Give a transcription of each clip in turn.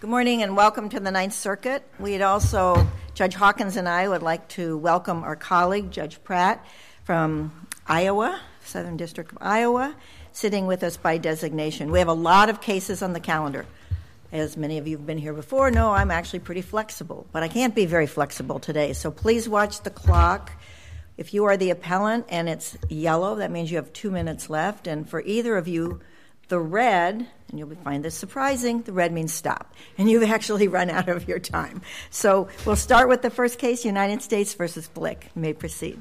Good morning and welcome to the Ninth Circuit. Judge Hawkins and I would like to welcome our colleague, Judge Pratt from Iowa, Southern District of Iowa, sitting with us by designation. We have a lot of cases on the calendar. As many of you have been here before know, I'm actually pretty flexible, but I can't be very flexible today. So please watch the clock. If you are the appellant and it's yellow, that means you have 2 minutes left. And for either of you, the red, and you'll find this surprising, the red means stop. And you've actually run out of your time. So we'll start with the first case, United States v. Blick. You may proceed.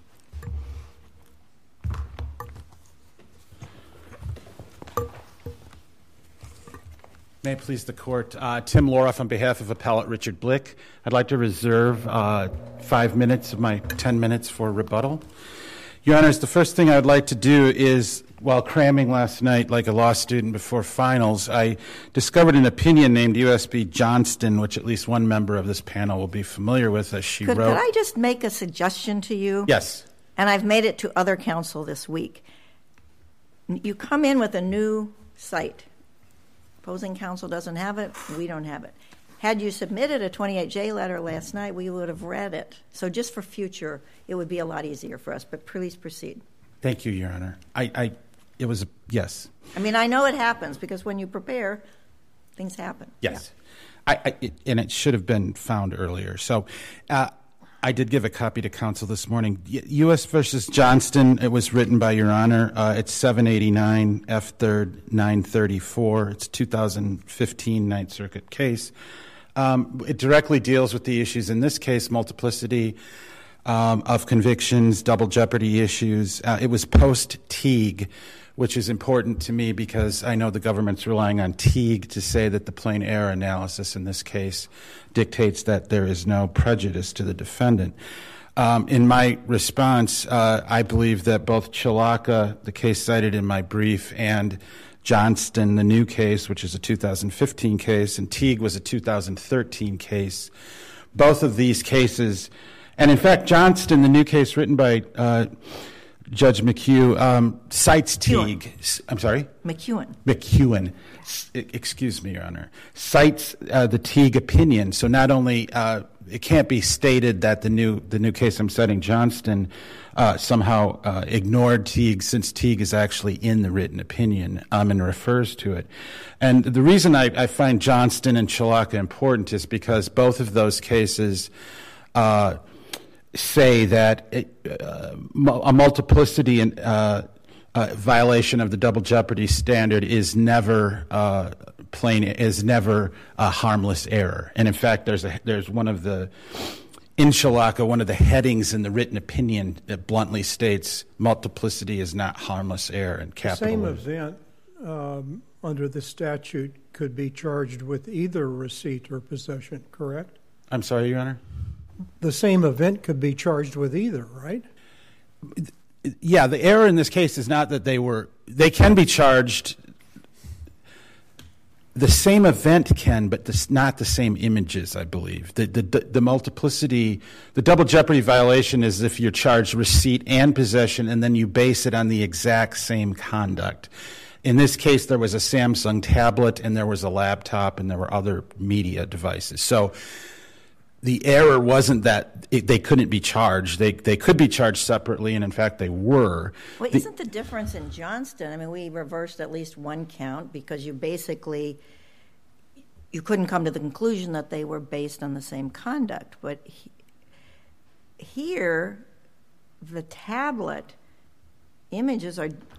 May it please the Court. Tim Loroff on behalf of Appellate Richard Blick. I'd like to reserve 5 minutes of my 10 minutes for rebuttal. Your Honors, the first thing I'd like to do is, while cramming last night like a law student before finals, I discovered an opinion named U.S. v. Johnston, which at least one member of this panel will be familiar with, as she wrote. Could I just make a suggestion to you? Yes. And I've made it to other counsel this week. You come in with a new site. Opposing counsel doesn't have it. We don't have it. Had you submitted a 28J letter last night, we would have read it. So just for future, it would be a lot easier for us. But please proceed. Thank you, Your Honor. It was yes. I mean, I know it happens because when you prepare, things happen. Yes. Yeah. And it should have been found earlier. So I did give a copy to counsel this morning. U.S. v. Johnston, it was written by Your Honor. It's 789 F. 3rd 934. It's a 2015 Ninth Circuit case. It directly deals with the issues in this case, multiplicity of convictions, double jeopardy issues. It was post-Teague, which is important to me because I know the government's relying on Teague to say that the plain error analysis in this case dictates that there is no prejudice to the defendant. In my response, I believe that both Chilaka, the case cited in my brief, and Johnston, the new case, which is a 2015 case, and Teague was a 2013 case. Both of these cases, and in fact, Johnston, the new case written by Judge McHugh, cites Teague. I'm sorry? McEwen. Excuse me, Your Honor. Cites the Teague opinion. So not only it can't be stated that the new case I'm citing, Johnston, somehow ignored Teague, since Teague is actually in the written opinion and refers to it. And the reason I find Johnston and Chilaka important is because both of those cases say that a multiplicity and violation of the double jeopardy standard is never a harmless error. And in fact, there's one of the in Chilaka, one of the headings in the written opinion that bluntly states multiplicity is not harmless error in capital. The same event under the statute could be charged with either receipt or possession, correct? I'm sorry, Your Honor? The same event could be charged with either, right? Yeah, the error in this case is not that they can be charged. The same event can, but not the same images, I believe. The multiplicity, the double jeopardy violation is if you're charged receipt and possession and then you base it on the exact same conduct. In this case, there was a Samsung tablet and there was a laptop and there were other media devices. So the error wasn't that they couldn't be charged. They could be charged separately, and in fact they were. Well, isn't the difference in Johnston? I mean, we reversed at least one count because you couldn't come to the conclusion that they were based on the same conduct. But here, the tablet images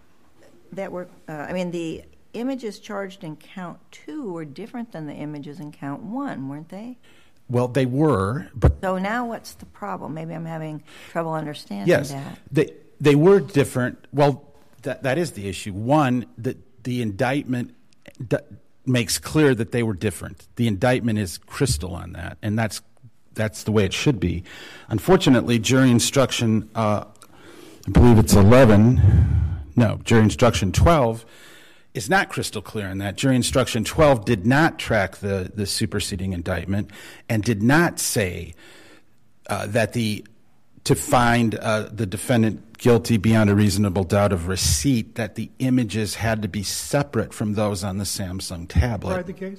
the images charged in count 2 were different than the images in count 1, weren't they? Well, they were, but so now what's the problem? Maybe I'm having trouble understanding that. Yes, they were different. Well, that is the issue. One, the indictment makes clear that they were different. The indictment is crystal on that, and that's the way it should be. Unfortunately, jury instruction, I believe it's 11. No, jury instruction 12. Is not crystal clear on that. Jury instruction 12 did not track the superseding indictment and did not say that to find the defendant guilty beyond a reasonable doubt of receipt, that the images had to be separate from those on the Samsung tablet. Tried the case?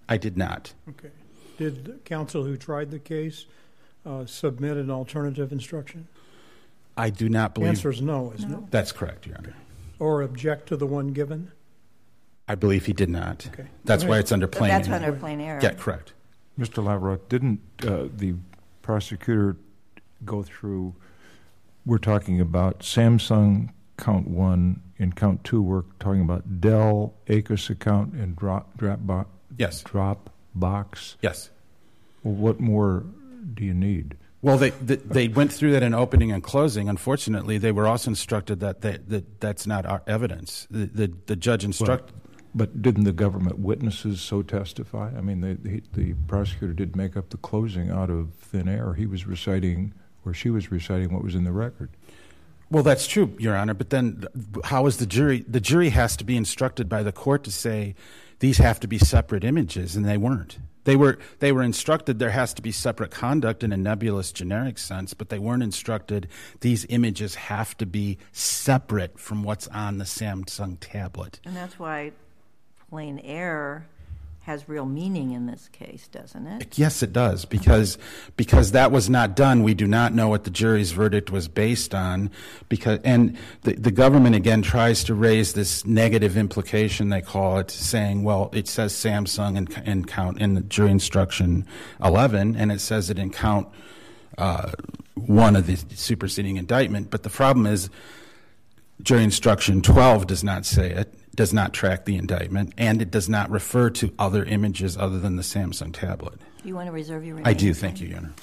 I did not. Okay. Did the counsel who tried the case submit an alternative instruction? I do not believe... The answer is no, isn't it? That's correct, Your Honor. Or object to the one given? I believe he did not. Okay. That's why it's under plain error. That's under plain error. Yeah, correct. Mr. Lavrock, didn't the prosecutor go through, we're talking about Samsung count 1, in count 2 we're talking about Dell, ACUS account, and Dropbox? Yes. Dropbox? Yes. Well, what more do you need? Well, they went through that in opening and closing. Unfortunately, they were also instructed that that's not our evidence. The judge instructed... But didn't the government witnesses so testify? I mean, the prosecutor did make up the closing out of thin air. He was reciting, or she was reciting what was in the record. Well, that's true, Your Honor, but then how is the jury? The jury has to be instructed by the court to say these have to be separate images, and they weren't. They were instructed there has to be separate conduct in a nebulous generic sense, but they weren't instructed these images have to be separate from what's on the Samsung tablet. And that's why plain error has real meaning in this case, doesn't it? Yes, it does, because that was not done. We do not know what the jury's verdict was based on, and the government again tries to raise this negative implication, they call it, saying, well, it says Samsung in count in the jury instruction 11, and it says it in count 1 of the superseding indictment. But the problem is jury instruction 12 does not say it, does not track the indictment, and it does not refer to other images other than the Samsung tablet. Do you want to reserve your remaining I do, time? thank you, Your Honor.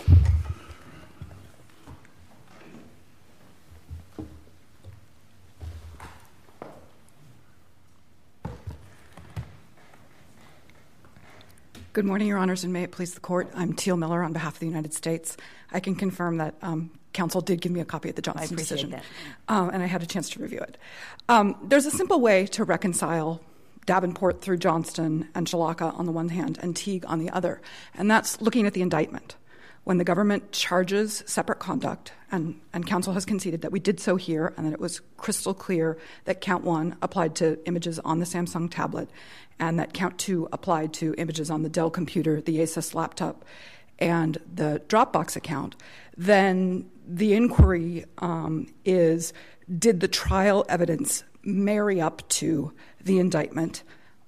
Good morning, Your Honors, and may it please the Court. I'm Teal Miller on behalf of the United States. I can confirm that counsel did give me a copy of the Johnson decision. That. And I had a chance to review it. There's a simple way to reconcile Davenport through Johnston and Shalaka on the one hand and Teague on the other, and that's looking at the indictment. When the government charges separate conduct, and counsel has conceded that we did so here and that it was crystal clear that count 1 applied to images on the Samsung tablet and that count 2 applied to images on the Dell computer, the Asus laptop, and the Dropbox account, then the inquiry is, did the trial evidence marry up to the indictment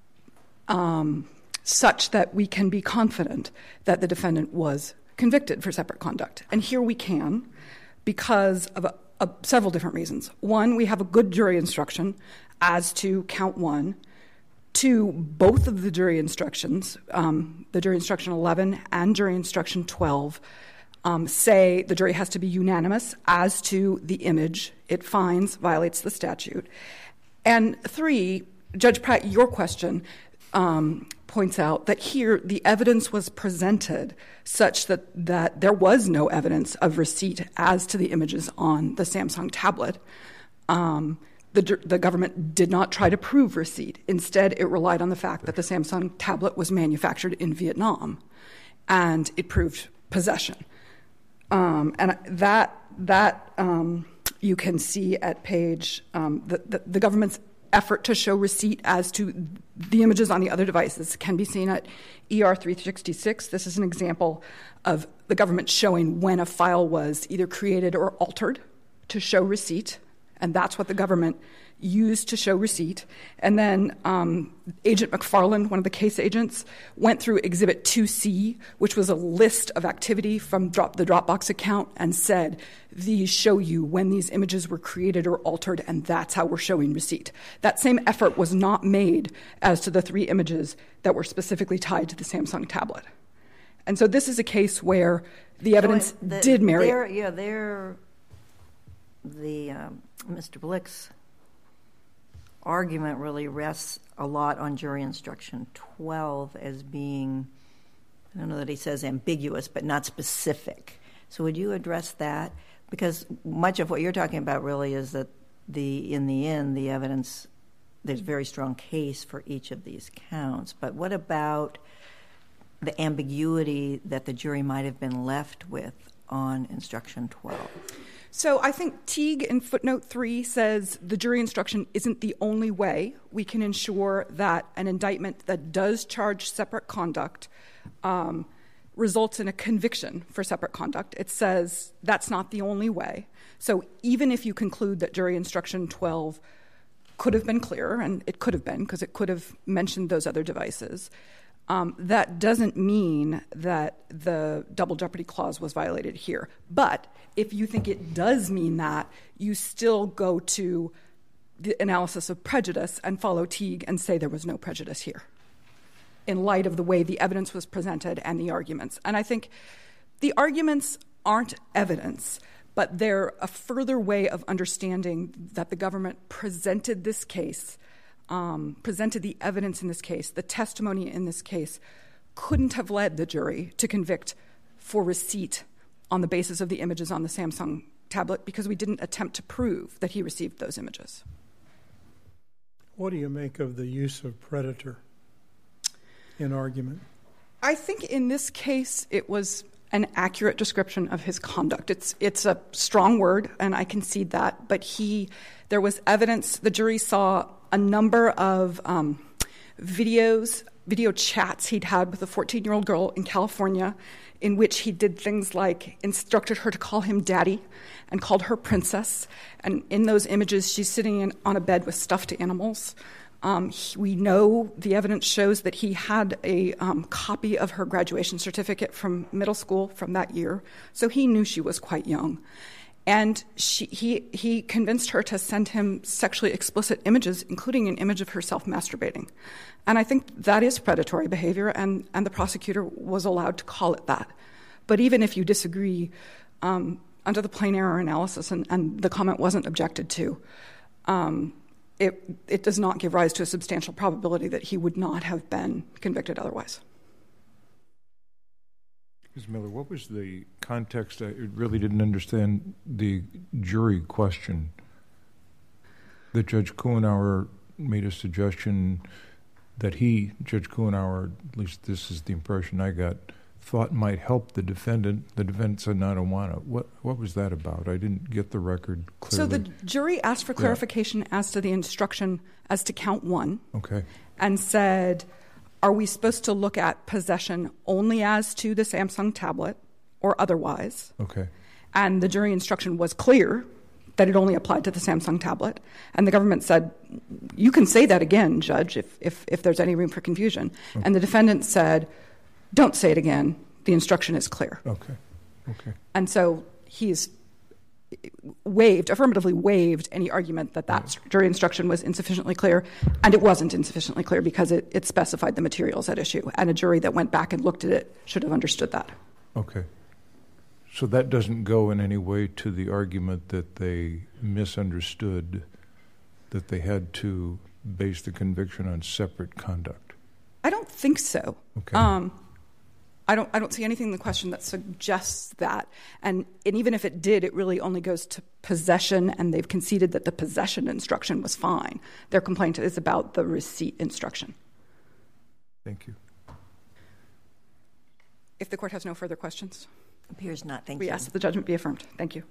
such that we can be confident that the defendant was convicted for separate conduct? And here we can, because of several different reasons. One, we have a good jury instruction as to count 1. 2, both of the jury instructions, the jury instruction 11 and jury instruction 12, say the jury has to be unanimous as to the image it finds violates the statute. And 3, Judge Pratt, your question points out that here the evidence was presented such that there was no evidence of receipt as to the images on the Samsung tablet. The government did not try to prove receipt. Instead, it relied on the fact that the Samsung tablet was manufactured in Vietnam, and it proved possession. And that you can see at page the government's effort to show receipt as to the images on the other devices can be seen at ER 366. This is an example of the government showing when a file was either created or altered to show receipt, and that's what the government used to show receipt. And then Agent McFarland, one of the case agents, went through Exhibit 2C, which was a list of activity from the Dropbox account, and said, these show you when these images were created or altered, and that's how we're showing receipt. That same effort was not made as to the 3 images that were specifically tied to the Samsung tablet. And so this is a case where the evidence did marry. Mr. Blick's argument really rests a lot on jury instruction 12 as being, I don't know that he says ambiguous, but not specific. So would you address that? Because much of what you're talking about really is that in the end, the evidence, there's a very strong case for each of these counts. But what about the ambiguity that the jury might have been left with on instruction 12? So I think Teague in footnote 3 says the jury instruction isn't the only way we can ensure that an indictment that does charge separate conduct results in a conviction for separate conduct. It says that's not the only way. So even if you conclude that jury instruction 12 could have been clearer, and it could have been because it could have mentioned those other devices, that doesn't mean that the double jeopardy clause was violated here. But if you think it does mean that, you still go to the analysis of prejudice and follow Teague and say there was no prejudice here in light of the way the evidence was presented and the arguments. And I think the arguments aren't evidence, but they're a further way of understanding that the government presented this case, presented the evidence in this case, the testimony in this case, couldn't have led the jury to convict for receipt on the basis of the images on the Samsung tablet because we didn't attempt to prove that he received those images. What do you make of the use of predator in argument? I think in this case it was an accurate description of his conduct. It's a strong word, and I concede that, but there was evidence. The jury saw a number of video chats he'd had with a 14-year-old girl in California in which he did things like instructed her to call him daddy and called her princess. And in those images, she's sitting on a bed with stuffed animals. We know the evidence shows that he had a copy of her graduation certificate from middle school from that year, so he knew she was quite young. And he convinced her to send him sexually explicit images, including an image of herself masturbating. And I think that is predatory behavior, and the prosecutor was allowed to call it that. But even if you disagree, under the plain error analysis, and the comment wasn't objected to, it does not give rise to a substantial probability that he would not have been convicted otherwise. Ms. Miller, what was the context? I really didn't understand the jury question. That Judge Kuhnauer made a suggestion that Judge Kuhnauer, at least this is the impression I got, thought might help the defendant. The defendant said, no, I don't want to. What was that about? I didn't get the record clearly. So the jury asked for clarification as to the instruction as to count 1. Okay. And said, are we supposed to look at possession only as to the Samsung tablet or otherwise? Okay. And the jury instruction was clear that it only applied to the Samsung tablet. And the government said, you can say that again, Judge, if there's any room for confusion. Okay. And the defendant said, don't say it again. The instruction is clear. Okay. And so he's affirmatively waived any argument that jury instruction was insufficiently clear, and it wasn't insufficiently clear because it specified the materials at issue, and a jury that went back and looked at it should have understood that. Okay. So that doesn't go in any way to the argument that they misunderstood that they had to base the conviction on separate conduct? I don't think so. Okay. I don't see anything in the question that suggests that. And even if it did, it really only goes to possession, and they've conceded that the possession instruction was fine. Their complaint is about the receipt instruction. Thank you. If the court has no further questions. Appears not. Thank you. We ask that the judgment be affirmed. Thank you.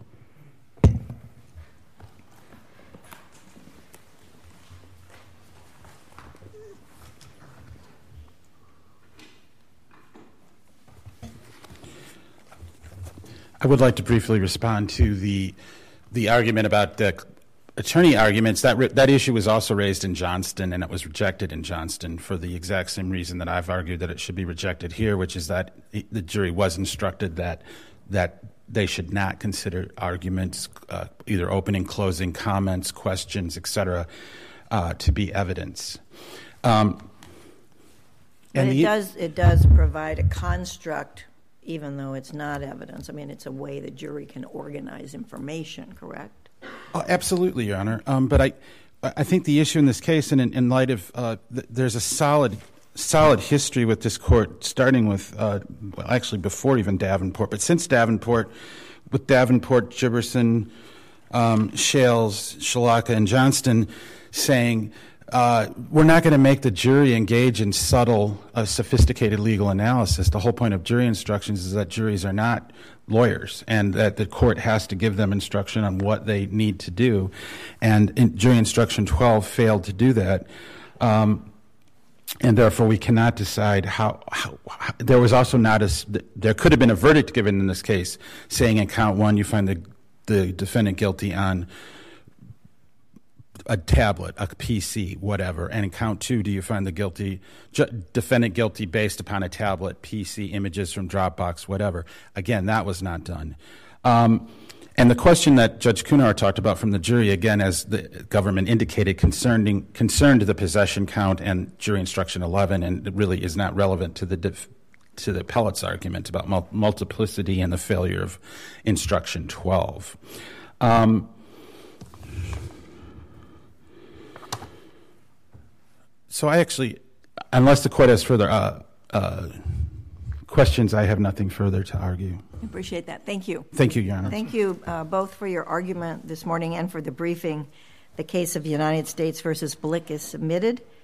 I would like to briefly respond to the argument about the attorney arguments. That issue was also raised in Johnston, and it was rejected in Johnston for the exact same reason that I've argued that it should be rejected here, which is that the jury was instructed that they should not consider arguments, either opening, closing, comments, questions, etc., to be evidence. But it does provide a construct, even though it's not evidence. I mean, it's a way the jury can organize information, correct? Oh, absolutely, Your Honor. But I think the issue in this case, and in light of there's a solid history with this court, starting with, actually before even Davenport, but since Davenport, with Davenport, Giberson, Shales, Shalaka, and Johnston saying we're not going to make the jury engage in subtle, sophisticated legal analysis. The whole point of jury instructions is that juries are not lawyers, and that the court has to give them instruction on what they need to do. And jury instruction 12 failed to do that. And therefore, we cannot decide how there was also not there could have been a verdict given in this case saying in count 1 you find the defendant guilty on a tablet, a PC, whatever, and in count 2 do you find the defendant guilty based upon a tablet, PC, images from Dropbox, whatever. Again, that was not done. And the question that Judge Kunar talked about from the jury, again, as the government indicated, concerned the possession count and jury instruction 11, and it really is not relevant to the appellate's argument about multiplicity and the failure of instruction 12. So I actually, unless the court has further questions, I have nothing further to argue. I appreciate that. Thank you. Thank you, Your Honor. Thank you both for your argument this morning and for the briefing. The case of United States versus Blick is submitted.